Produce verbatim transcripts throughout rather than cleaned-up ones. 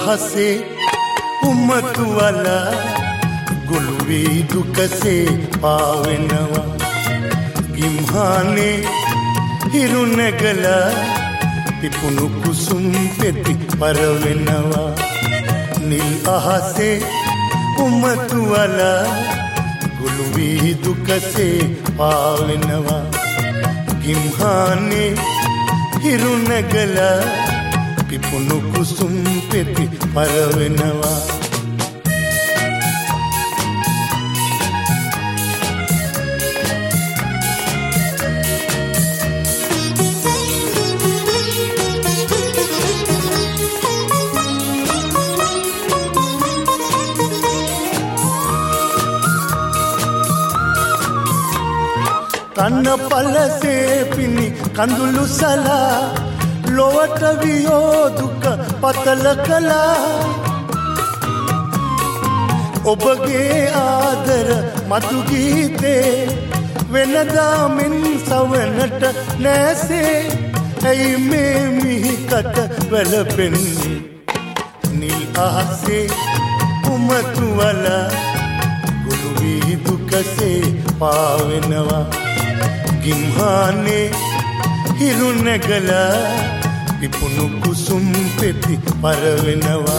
අහසේ උම්මතු වලා ගොළු වී දුකසේ පාවෙනවා ගිම්හානේ හිරු නැගලා පිපුණු කුසුම් පෙති පරවෙනවා නිල් අහසේ උම්මතු වලා ගොළු වී දුකසේ පාවෙනවා ගිම්හානේ හිරු නැගලා පිපුණු කුසුම් පෙති පරවෙනවා කන්න පලසේ පිණි කඳුළු සලා ලොවට වියෝ දුක පතල කළා ඔබගේ ආදර මතු ගීතේ වෙනදා මෙන් සවනට නැසේ ඇයි මේ මිහිකට වැළපෙන්නේ නිල් අහසේ උමතු වලා ගොළු වී දුකසේ පාවෙනවා ගිම්හානේ හිරු නැගලා පිපුණු කුසුම් පෙති පරවෙනවා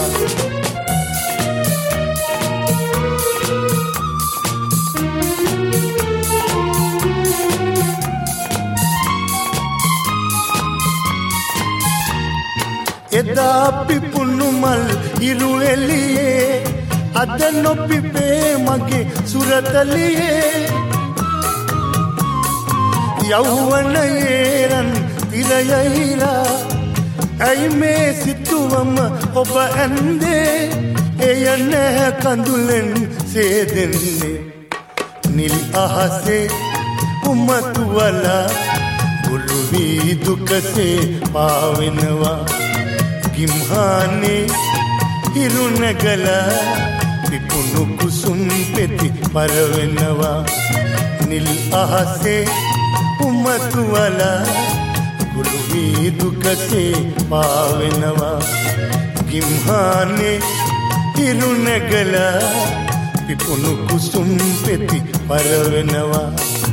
එදා පිපුණු මල් හිරු එළියේ අද නොපිපේ මගේ සුරතලියේ යෞවනයේරන් තිරයහිලා ඇයි මේ සිතුවම ඔබ ඇන්දේ එය නැහැ කඳුලෙන් සේදෙන්නේ නිල් අහසේ උමතු වලා ගොළු වී දුකසේ පාවෙනවා ගිම්හානේ හිරු නැගලා පිපුණු කුසුම් පෙති පරවෙනවා නිල් අහසේ උමතු වලා ගොළු වී දුකසේ පාවෙනවා ගිම්හානේ හිරු නැගලා පිපුණු කුසුම් පෙති පරවෙනවා